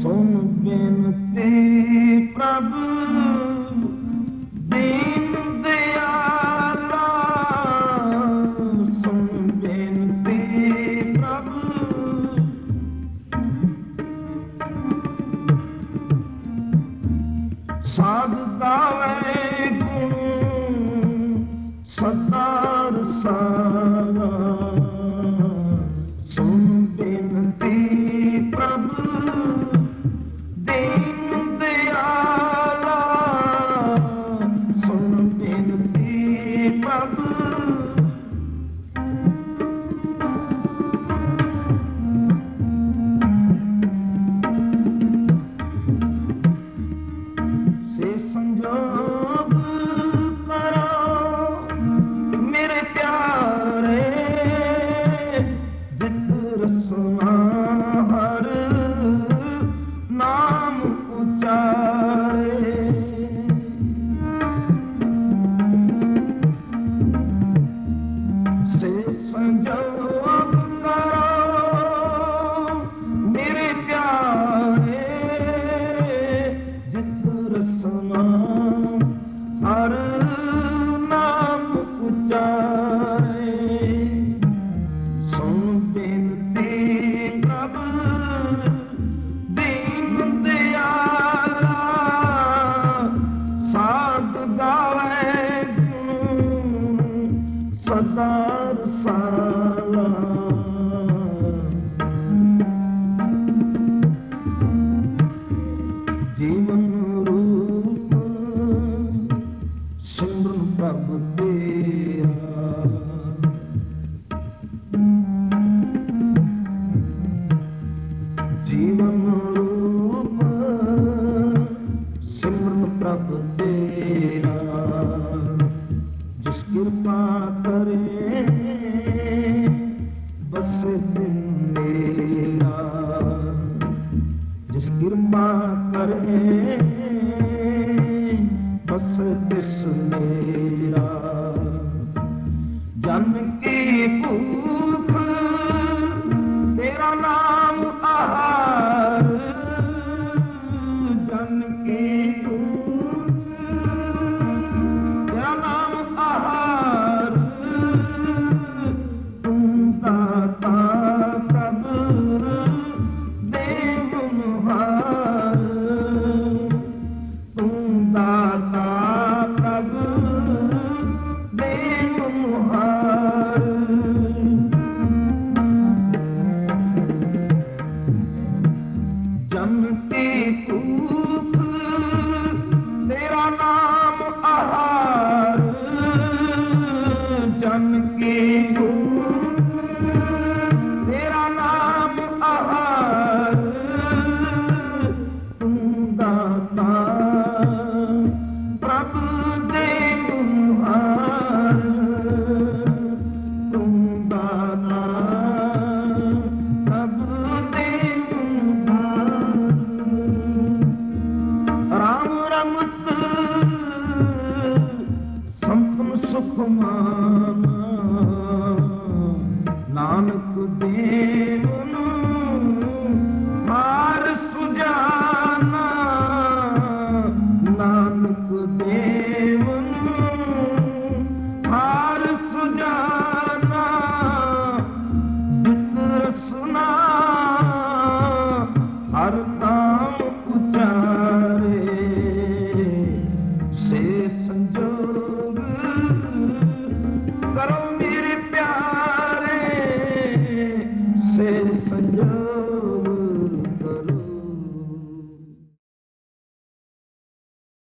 ਸੁਣ ਬੇਨਤੀ ਪ੍ਰਭ ਦੀਨ ਦਿਆਲਾ, ਸੁਣ ਬੇਨਤੀ ਪ੍ਰਭ ਸਾਧ ਗਾਵੇ ਗੁਣ ਸਦਾ ਰਸਾਲਾ, ਸੁਣ ਬੇਨਤੀ ਪ੍ਰਭ ਦੀਨ ਦਿਆਲਾ, ਸੁਣ ਬੇਨਤੀ ਪ੍ਰਭ ਸੇ ਸੰਜੋਗ ਕਰੋ ਮੇਰੇ ਪਿਆਰੇ, ਜਿਤ ਰਸਨਾ ਹਰ ਨਾਮ ਉਚਾਰੇ, ਸੇ ਸੰਜੋਗ ਕਰੋ ਮੇਰੇ ਪਿਆਰੇ, ਜਿਤ ਰਸਨਾ ਹਰ ਨਾਮ ਉਚਾਰੇ, ਸੁਣ ਬੇਨਤੀ ਪ੍ਰਭ ਦੀਨ ਦਿਆਲਾ, ਸਾਧ ਗਾਵੇ ਗੁਣ ਸਦਾ ਰਸਾਲਾ, ਜੀਵਨ ਰੂਪ ਸਿਮਰਨ ਪ੍ਰਭ ਤੇਰਾ, ਜੀਵਨ ਰੂਪ ਸਿਮਰਨ ਪ੍ਰਭ ਤੇਰਾ, ਜਿਸ ਕਿਰਪਾ ਕਰੇ ਬਸੇ ਦਿਨ ਮੇਰਾ, ਜਿਸ ਕਿਰਪਾ ਕਰੇ ਬਸ ਤਿਸ ਮੇਰਾ, ਜਨ ਕੀ ਭੂਖ ਤੇਰਾ ਨਾਮ ਆਹਾਰ, ਜਨ ਕੀ ਭੂਖ ਤੇਰਾ ਨਾਮ ਆਹਾਰ, ਤੂੰ ਦਾਤਾ ਪ੍ਰਭ ਦੇਵ ਮੁਹਾਰ, ਤੂੰ ਦਾਤਾ ਪ੍ਰਭ ਦੇਵ ਮੁਹਾਰ, ਜਨ ਕੀ